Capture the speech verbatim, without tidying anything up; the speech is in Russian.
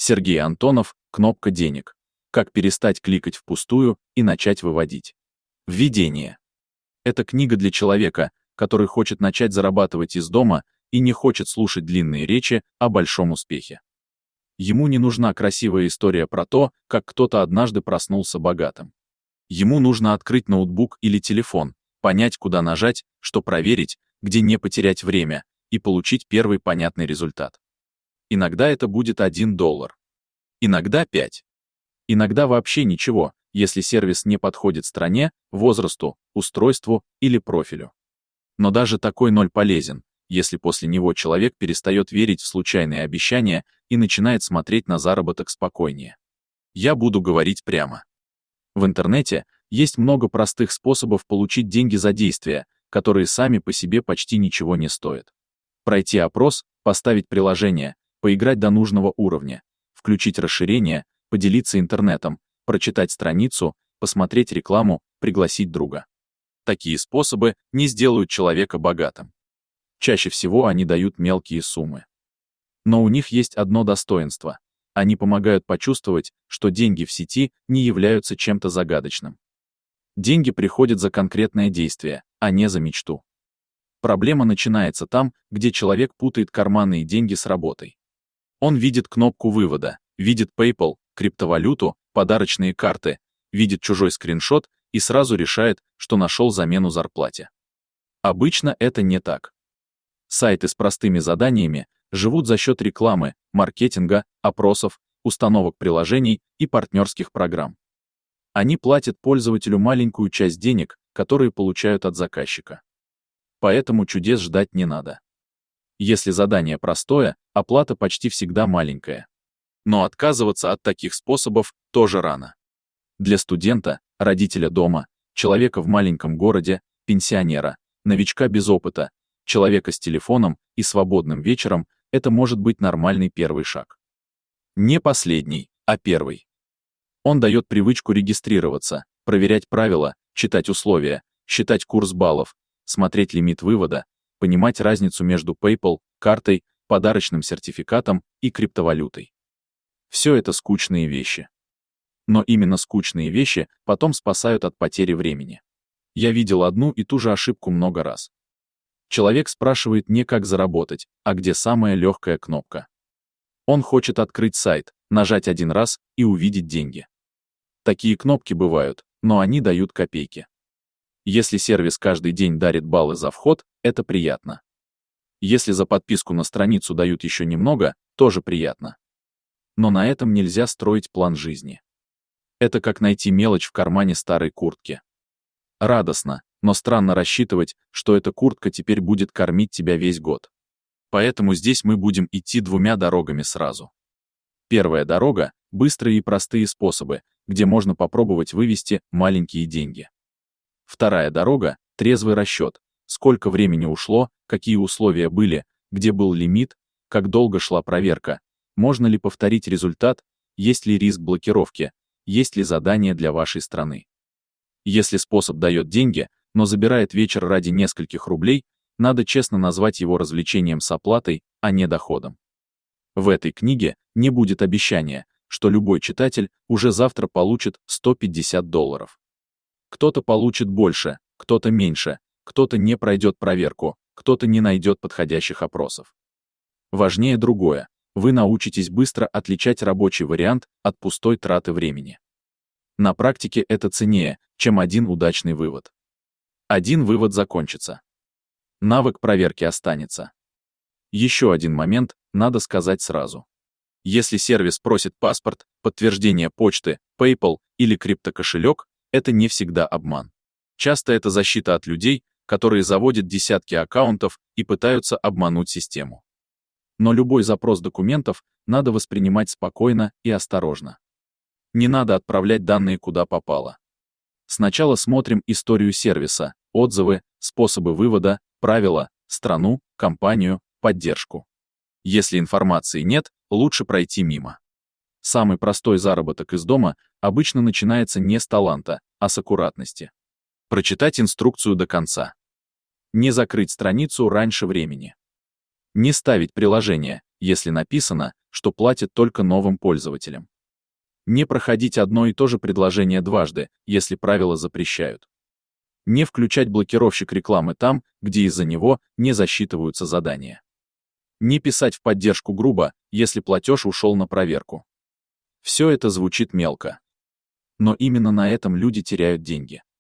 Сергей Антонов, кнопка денег. Как перестать кликать впустую и начать выводить. Введение. Это книга для человека, который хочет начать зарабатывать из дома и не хочет слушать длинные речи о большом успехе. Ему не нужна красивая история про то, как кто-то однажды проснулся богатым. Ему нужно открыть ноутбук или телефон, понять, куда нажать, что проверить, где не потерять время, и получить первый понятный результат. Иногда это будет один доллар. Иногда пять. Иногда вообще ничего, если сервис не подходит стране, возрасту, устройству или профилю. Но даже такой ноль полезен, если после него человек перестает верить в случайные обещания и начинает смотреть на заработок спокойнее. Я буду говорить прямо. В интернете есть много простых способов получить деньги за действия, которые сами по себе почти ничего не стоят. Пройти опрос, поставить приложение, поиграть до нужного уровня, включить расширение, поделиться интернетом, прочитать страницу, посмотреть рекламу, пригласить друга. Такие способы не сделают человека богатым. Чаще всего они дают мелкие суммы. Но у них есть одно достоинство. Они помогают почувствовать, что деньги в сети не являются чем-то загадочным. Деньги приходят за конкретное действие, а не за мечту. Проблема начинается там, где человек путает карманные деньги с работой. Он видит кнопку вывода, видит PayPal, криптовалюту, подарочные карты, видит чужой скриншот и сразу решает, что нашел замену зарплате. Обычно это не так. Сайты с простыми заданиями живут за счет рекламы, маркетинга, опросов, установок приложений и партнерских программ. Они платят пользователю маленькую часть денег, которые получают от заказчика. Поэтому чудес ждать не надо. Если задание простое, оплата почти всегда маленькая. Но отказываться от таких способов тоже рано. Для студента, родителя дома, человека в маленьком городе, пенсионера, новичка без опыта, человека с телефоном и свободным вечером это может быть нормальный первый шаг. Не последний, а первый. Он дает привычку регистрироваться, проверять правила, читать условия, считать курс баллов, смотреть лимит вывода, понимать разницу между PayPal, картой, подарочным сертификатом и криптовалютой. Все это скучные вещи. Но именно скучные вещи потом спасают от потери времени. Я видел одну и ту же ошибку много раз. Человек спрашивает не как заработать, а где самая легкая кнопка. Он хочет открыть сайт, нажать один раз и увидеть деньги. Такие кнопки бывают, но они дают копейки. Если сервис каждый день дарит баллы за вход, это приятно. Если за подписку на страницу дают еще немного, тоже приятно. Но на этом нельзя строить план жизни. Это как найти мелочь в кармане старой куртки. Радостно, но странно рассчитывать, что эта куртка теперь будет кормить тебя весь год. Поэтому здесь мы будем идти двумя дорогами сразу. Первая дорога — быстрые и простые способы, где можно попробовать вывести маленькие деньги. Вторая дорога — трезвый расчет, сколько времени ушло, какие условия были, где был лимит, как долго шла проверка, можно ли повторить результат, есть ли риск блокировки, есть ли задание для вашей страны. Если способ дает деньги, но забирает вечер ради нескольких рублей, надо честно назвать его развлечением с оплатой, а не доходом. В этой книге не будет обещания, что любой читатель уже завтра получит сто пятьдесят долларов. Кто-то получит больше, кто-то меньше, кто-то не пройдет проверку, кто-то не найдет подходящих опросов. Важнее другое. Вы научитесь быстро отличать рабочий вариант от пустой траты времени. На практике это ценнее, чем один удачный вывод. Один вывод закончится. Навык проверки останется. Еще один момент надо сказать сразу. Если сервис просит паспорт, подтверждение почты, PayPal или криптокошелек, это не всегда обман. Часто это защита от людей, которые заводят десятки аккаунтов и пытаются обмануть систему. Но любой запрос документов надо воспринимать спокойно и осторожно. Не надо отправлять данные куда попало. Сначала смотрим историю сервиса, отзывы, способы вывода, правила, страну, компанию, поддержку. Если информации нет, лучше пройти мимо. Самый простой заработок из дома обычно начинается не с таланта, а с аккуратности. Прочитать инструкцию до конца. Не закрыть страницу раньше времени. Не ставить приложение, если написано, что платит только новым пользователям. Не проходить одно и то же предложение дважды, если правила запрещают. Не включать блокировщик рекламы там, где из-за него не засчитываются задания. Не писать в поддержку грубо, если платеж ушел на проверку. Все это звучит мелко. Но именно на этом люди теряют деньги.